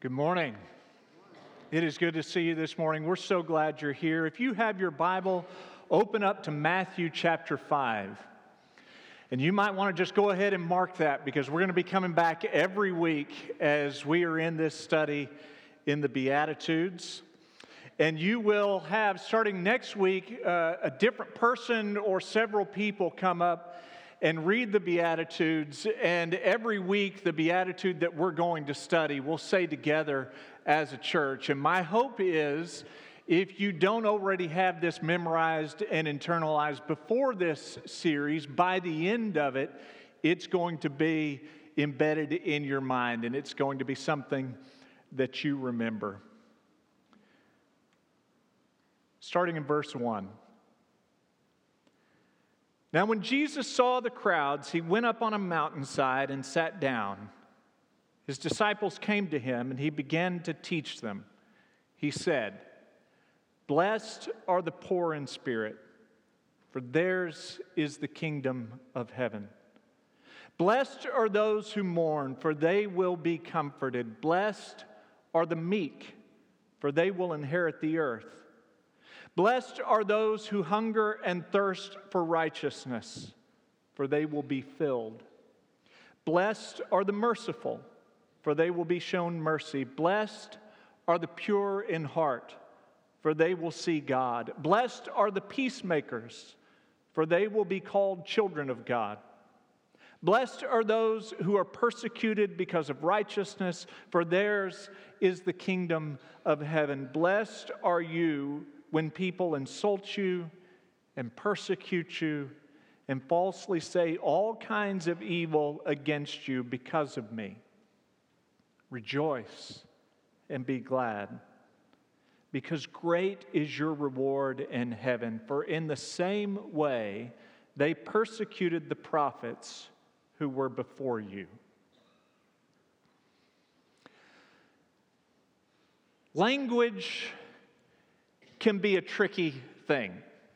Good morning. It is good to see you this morning. We're so glad you're here. If you have your Bible, open up to Matthew chapter 5. And you might want to just go ahead and mark that because we're going to be coming back every week as we are in this study in the Beatitudes. And you will have, starting next week, a different person or several people come up and read the Beatitudes, and every week the Beatitude that we're going to study we'll say together as a church. And my hope is, if you don't already have this memorized and internalized before this series, by the end of it, it's going to be embedded in your mind, and it's going to be something that you remember. Starting in verse 1. Now, when Jesus saw the crowds, he went up on a mountainside and sat down. His disciples came to him, and he began to teach them. He said, "Blessed are the poor in spirit, for theirs is the kingdom of heaven. Blessed are those who mourn, for they will be comforted. Blessed are the meek, for they will inherit the earth. Blessed are those who hunger and thirst for righteousness, for they will be filled. Blessed are the merciful, for they will be shown mercy. Blessed are the pure in heart, for they will see God. Blessed are the peacemakers, for they will be called children of God. Blessed are those who are persecuted because of righteousness, for theirs is the kingdom of heaven. Blessed are you when people insult you and persecute you and falsely say all kinds of evil against you because of me. Rejoice and be glad, because great is your reward in heaven. For in the same way they persecuted the prophets who were before you." Language can be a tricky thing.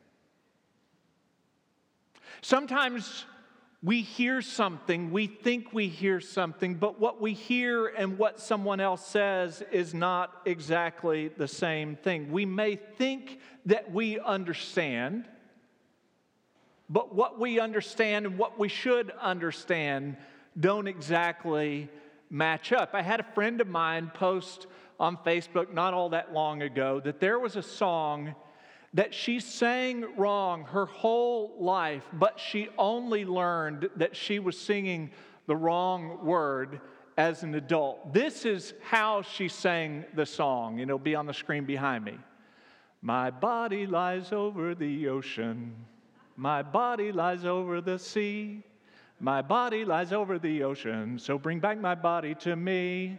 Sometimes we hear something, we think we hear something, but what we hear and what someone else says is not exactly the same thing. We may think that we understand, but what we understand and what we should understand don't exactly match up. I had a friend of mine post on Facebook not all that long ago that there was a song that she sang wrong her whole life, but she only learned that she was singing the wrong word as an adult. This is how she sang the song, and it'll be on the screen behind me. My body lies over the ocean. My body lies over the sea. My body lies over the ocean, so bring back my body to me.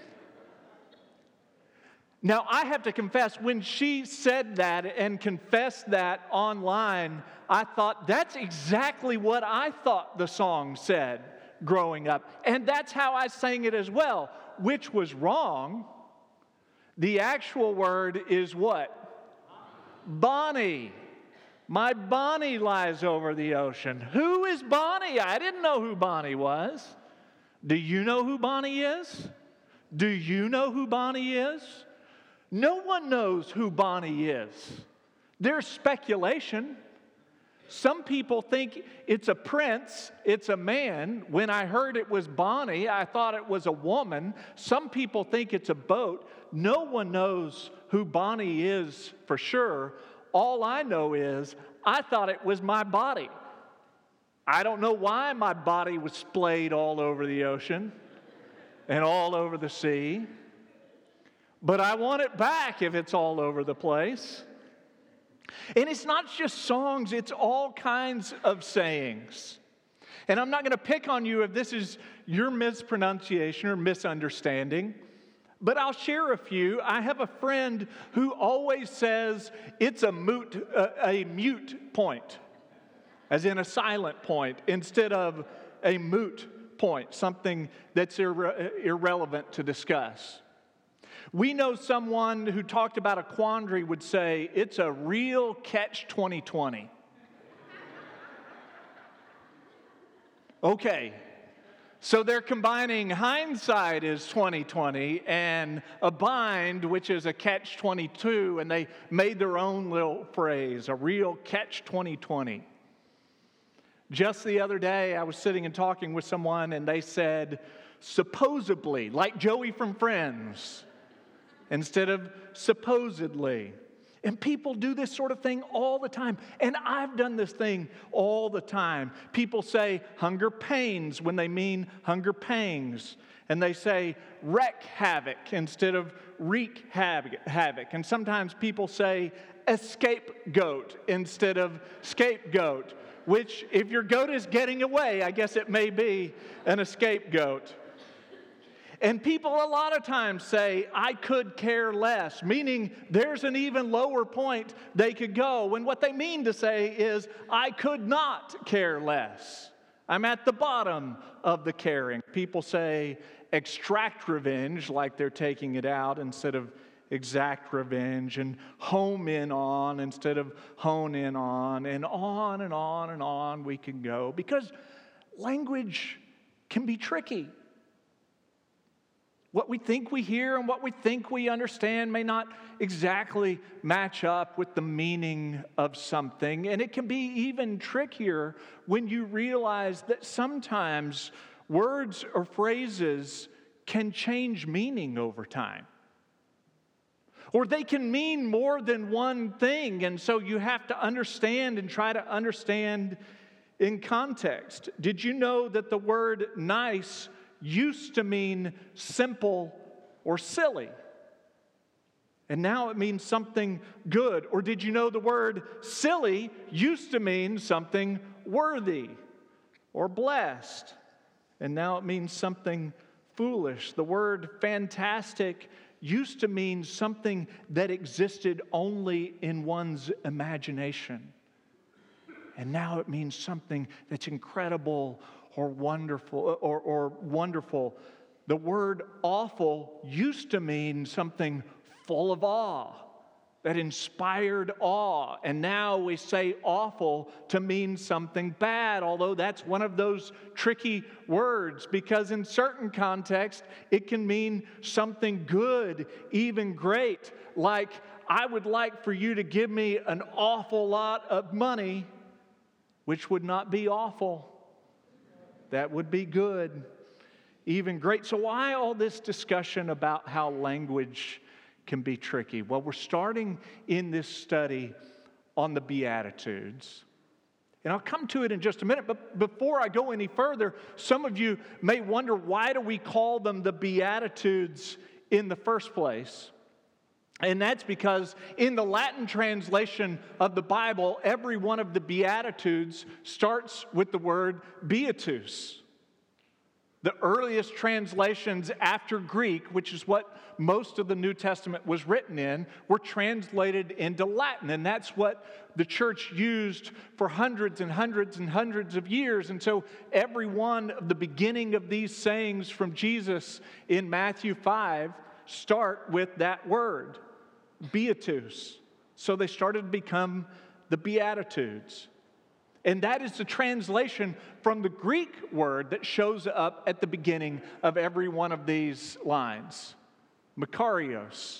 Now, I have to confess, when she said that and confessed that online, I thought, that's exactly what I thought the song said growing up. And that's how I sang it as well, which was wrong. The actual word is what? Bonnie. My Bonnie lies over the ocean. Who is Bonnie? I didn't know who Bonnie was. Do you know who Bonnie is? Do you know who Bonnie is? No one knows who Bonnie is. There's speculation. Some people think it's a prince, it's a man. When I heard it was Bonnie, I thought it was a woman. Some people think it's a boat. No one knows who Bonnie is for sure. All I know is I thought it was my body. I don't know why my body was splayed all over the ocean and all over the sea. But I want it back if it's all over the place. And it's not just songs, it's all kinds of sayings. And I'm not going to pick on you if this is your mispronunciation or misunderstanding, but I'll share a few. I have a friend who always says it's a mute point, as in a silent point, instead of a moot point, something that's irrelevant to discuss. We know someone who talked about a quandary would say, it's a real catch 2020. Okay, So they're combining hindsight is 2020 and a bind, which is a catch 22, and they made their own little phrase, a real catch 2020. Just the other day, I was sitting and talking with someone, and they said, supposedly, like Joey from Friends, instead of supposedly. And people do this sort of thing all the time. And I've done this thing all the time. People say hunger pains when they mean hunger pangs. And they say wreak havoc instead of wreak havoc. And sometimes people say escapegoat instead of scapegoat, which if your goat is getting away, I guess it may be an scapegoat. And people a lot of times say, I could care less, meaning there's an even lower point they could go. And what they mean to say is, I could not care less. I'm at the bottom of the caring. People say, extract revenge, like they're taking it out instead of exact revenge, and home in on instead of hone in on, and on and on and on we can go. Because language can be tricky. What we think we hear and what we think we understand may not exactly match up with the meaning of something. And it can be even trickier when you realize that sometimes words or phrases can change meaning over time. Or they can mean more than one thing, and so you have to understand and try to understand in context. Did you know that the word nice used to mean simple or silly, and now it means something good? Or did you know the word silly used to mean something worthy or blessed, and now it means something foolish? The word fantastic used to mean something that existed only in one's imagination, and now it means something that's incredible or wonderful. The word awful used to mean something full of awe, that inspired awe. And now we say awful to mean something bad, although that's one of those tricky words, because in certain contexts it can mean something good, even great, like I would like for you to give me an awful lot of money, which would not be awful. That would be good, even great. So why all this discussion about how language can be tricky? Well, we're starting in this study on the Beatitudes. And I'll come to it in just a minute. But before I go any further, some of you may wonder, why do we call them the Beatitudes in the first place? And that's because in the Latin translation of the Bible, every one of the Beatitudes starts with the word beatus. The earliest translations after Greek, which is what most of the New Testament was written in, were translated into Latin. And that's what the church used for hundreds and hundreds and hundreds of years. And so every one of the beginning of these sayings from Jesus in Matthew 5 start with that word, beatus. So they started to become the Beatitudes. And that is the translation from the Greek word that shows up at the beginning of every one of these lines. Makarios.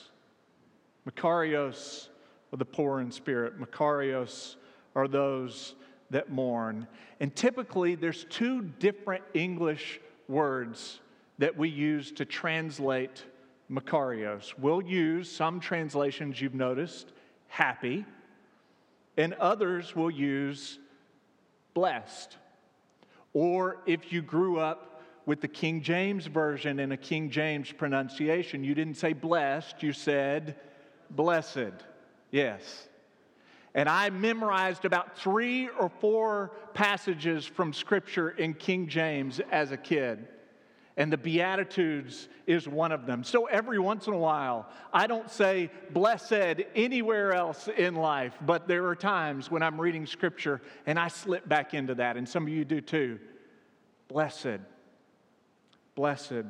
Makarios are the poor in spirit. Makarios are those that mourn. And typically there's two different English words that we use to translate Makarios. We'll use, some translations you've noticed, happy, and others will use blessed. Or if you grew up with the King James Version and a King James pronunciation, you didn't say blessed, you said blessed. Yes. And I memorized about 3 or 4 passages from Scripture in King James as a kid. And the Beatitudes is one of them. So every once in a while, I don't say blessed anywhere else in life, but there are times when I'm reading Scripture and I slip back into that, and some of you do too. Blessed. Blessed.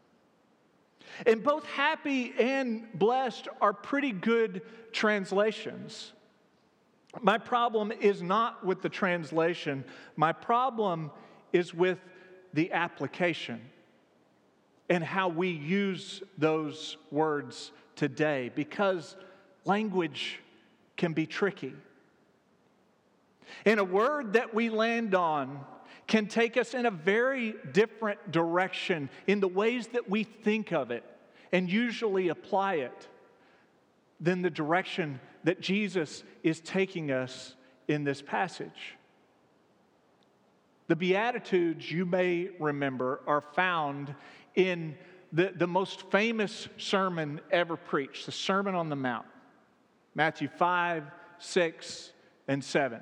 And both happy and blessed are pretty good translations. My problem is not with the translation. My problem is with the application and how we use those words today, because language can be tricky. And a word that we land on can take us in a very different direction in the ways that we think of it and usually apply it than the direction that Jesus is taking us in this passage. The Beatitudes, you may remember, are found in the most famous sermon ever preached, the Sermon on the Mount, Matthew 5, 6, and 7.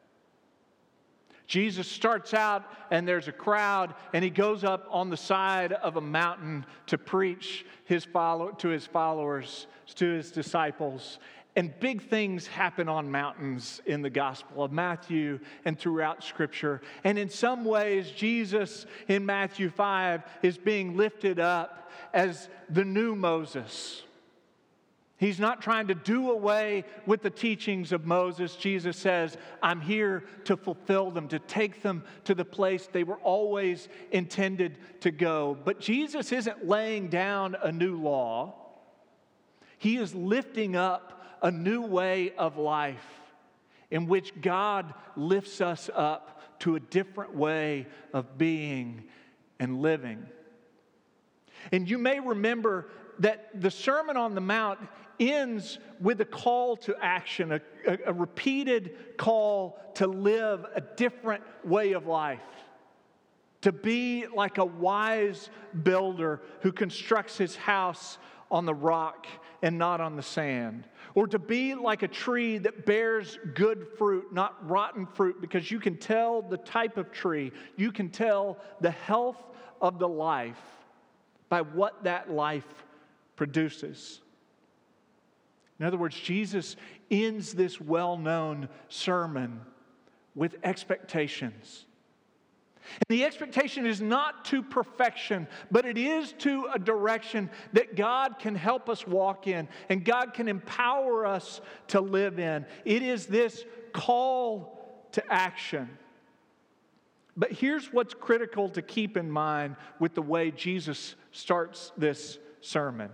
Jesus starts out and there's a crowd, and he goes up on the side of a mountain to preach to his followers, to his disciples. And big things happen on mountains in the Gospel of Matthew and throughout Scripture. And in some ways, Jesus in Matthew 5 is being lifted up as the new Moses. He's not trying to do away with the teachings of Moses. Jesus says, I'm here to fulfill them, to take them to the place they were always intended to go. But Jesus isn't laying down a new law. He is lifting up a new way of life in which God lifts us up to a different way of being and living. And you may remember that the Sermon on the Mount ends with a call to action, a repeated call to live a different way of life, to be like a wise builder who constructs his house on the rock and not on the sand. Or to be like a tree that bears good fruit, not rotten fruit, because you can tell the type of tree, you can tell the health of the life by what that life produces. In other words, Jesus ends this well-known sermon with expectations. And the expectation is not to perfection, but it is to a direction that God can help us walk in and God can empower us to live in. It is this call to action. But here's what's critical to keep in mind with the way Jesus starts this sermon.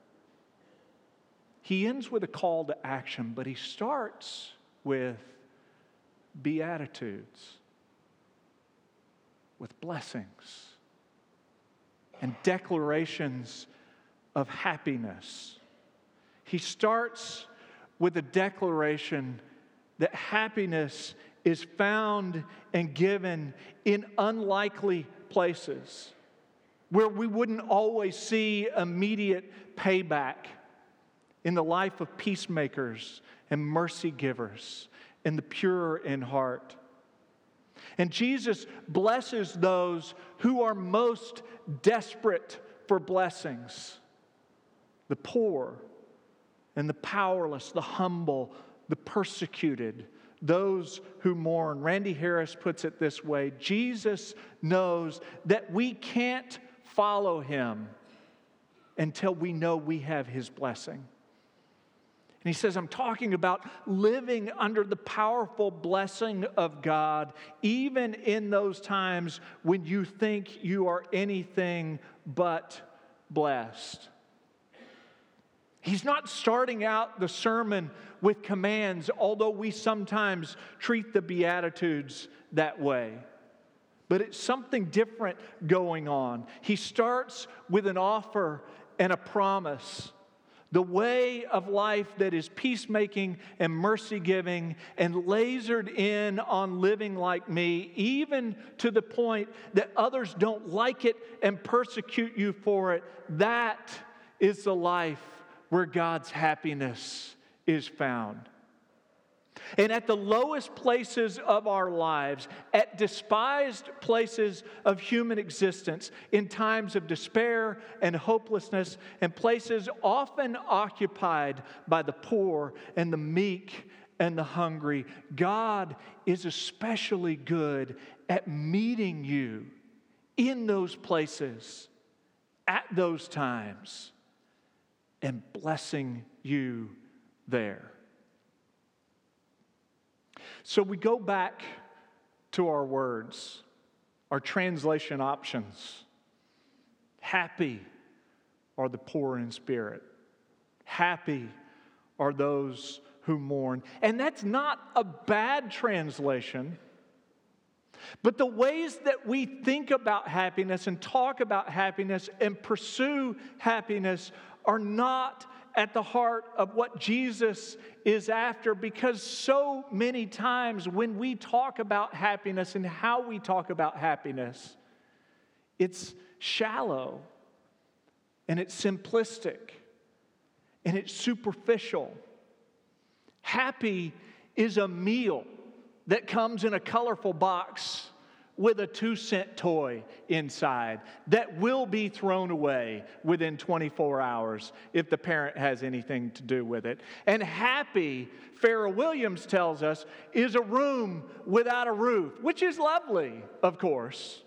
He ends with a call to action, but he starts with beatitudes, with blessings and declarations of happiness. He starts with a declaration that happiness is found and given in unlikely places where we wouldn't always see immediate payback, in the life of peacemakers and mercy givers and the pure in heart. And Jesus blesses those who are most desperate for blessings: the poor and the powerless, the humble, the persecuted, those who mourn. Randy Harris puts it this way: Jesus knows that we can't follow him until we know we have his blessing. And he says, I'm talking about living under the powerful blessing of God, even in those times when you think you are anything but blessed. He's not starting out the sermon with commands, although we sometimes treat the Beatitudes that way. But it's something different going on. He starts with an offer and a promise. The way of life that is peacemaking and mercy-giving and lasered in on living like me, even to the point that others don't like it and persecute you for it. That is the life where God's happiness is found. And at the lowest places of our lives, at despised places of human existence, in times of despair and hopelessness, and places often occupied by the poor and the meek and the hungry, God is especially good at meeting you in those places, at those times, and blessing you there. So we go back to our words. are translation options. Happy are the poor in spirit. Happy are those who mourn. And that's not a bad translation. But the ways that we think about happiness and talk about happiness and pursue happiness are not at the heart of what Jesus is after, because so many times when we talk about happiness and how we talk about happiness, it's shallow and it's simplistic and it's superficial. Happy is a meal that comes in a colorful box with a 2-cent toy inside that will be thrown away within 24 hours if the parent has anything to do with it. And happy, Farrah Williams tells us, is a room without a roof, which is lovely, of course.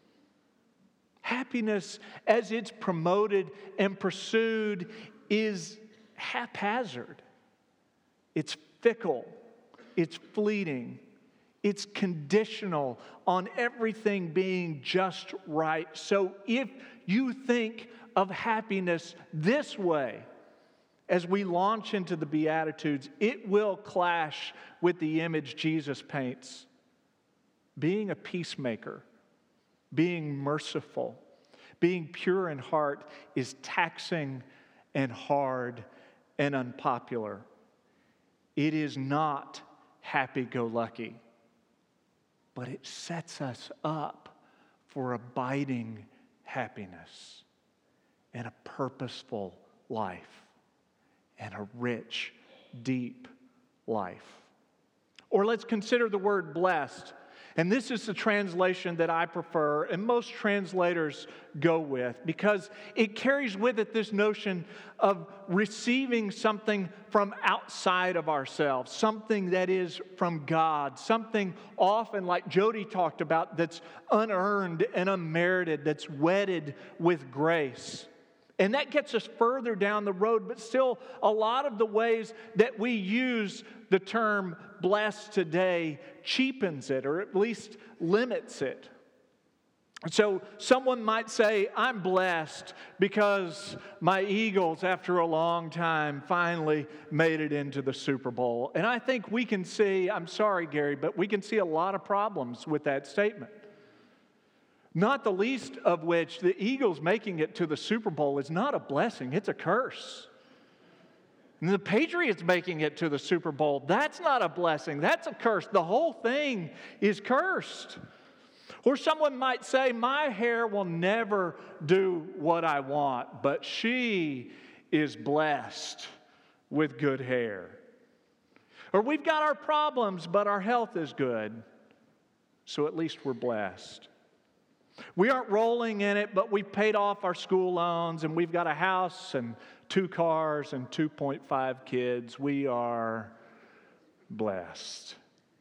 Happiness, as it's promoted and pursued, is haphazard. It's fickle. It's fleeting. It's conditional on everything being just right. So if you think of happiness this way, as we launch into the Beatitudes, it will clash with the image Jesus paints. Being a peacemaker, being merciful, being pure in heart is taxing and hard and unpopular. It is not happy-go-lucky. But it sets us up for abiding happiness and a purposeful life and a rich, deep life. Or let's consider the word blessed. And this is the translation that I prefer and most translators go with, because it carries with it this notion of receiving something from outside of ourselves, something that is from God, something often, like Jody talked about, that's unearned and unmerited, that's wedded with grace. And that gets us further down the road, but still a lot of the ways that we use the term blessed today cheapens it, or at least limits it. So someone might say, I'm blessed because my Eagles, after a long time, finally made it into the Super Bowl. And I think we can see, I'm sorry, Gary, but we can see a lot of problems with that statement. Not the least of which, the Eagles making it to the Super Bowl is not a blessing, it's a curse. And the Patriots making it to the Super Bowl, that's not a blessing, that's a curse. The whole thing is cursed. Or someone might say, my hair will never do what I want, but she is blessed with good hair. Or we've got our problems, but our health is good, so at least we're blessed. We aren't rolling in it, but we've paid off our school loans, and we've got a house and 2 cars and 2.5 kids. We are blessed.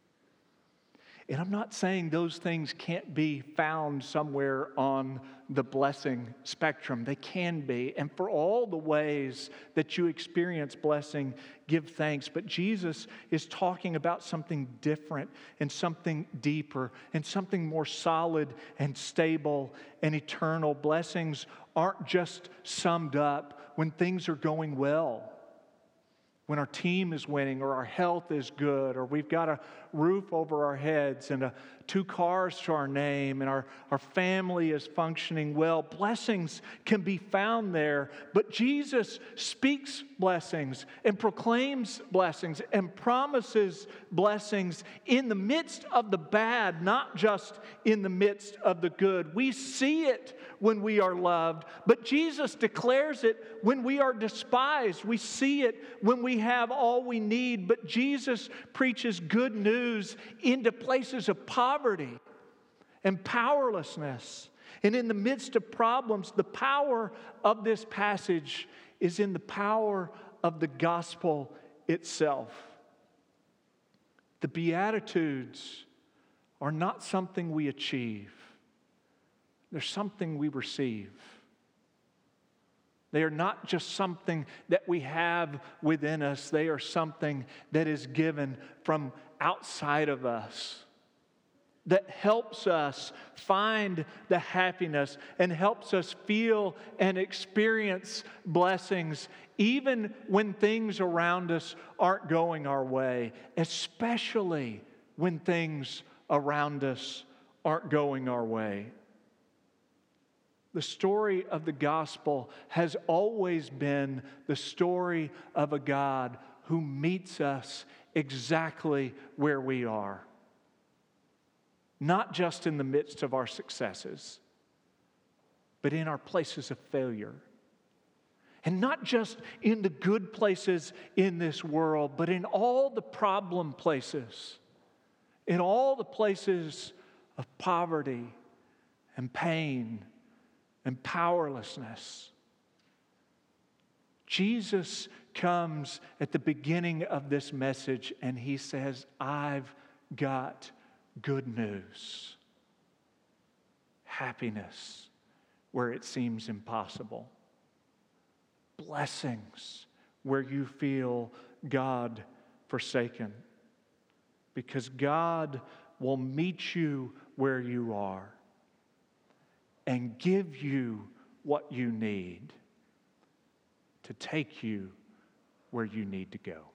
And I'm not saying those things can't be found somewhere on the blessing spectrum. They can be. And for all the ways that you experience blessing, give thanks. But Jesus is talking about something different and something deeper and something more solid and stable and eternal. Blessings aren't just summed up when things are going well. When our team is winning, or our health is good, or we've got a roof over our heads and 2 cars to our name, and our family is functioning well. Blessings can be found there, but Jesus speaks blessings and proclaims blessings and promises blessings in the midst of the bad, not just in the midst of the good. We see it when we are loved, but Jesus declares it when we are despised. We see it when we have all we need, but Jesus preaches good news into places of poverty and powerlessness. And in the midst of problems, the power of this passage is in the power of the gospel itself. The Beatitudes are not something we achieve. They're something we receive. They are not just something that we have within us. They are something that is given from outside of us. that helps us find the happiness and helps us feel and experience blessings even when things around us aren't going our way, especially when things around us aren't going our way. The story of the gospel has always been the story of a God who meets us exactly where we are. Not just in the midst of our successes, but in our places of failure. And not just in the good places in this world, but in all the problem places, in all the places of poverty and pain and powerlessness. Jesus comes at the beginning of this message and he says, I've got good news. Happiness where it seems impossible. Blessings where you feel God forsaken. Because God will meet you where you are and give you what you need to take you where you need to go.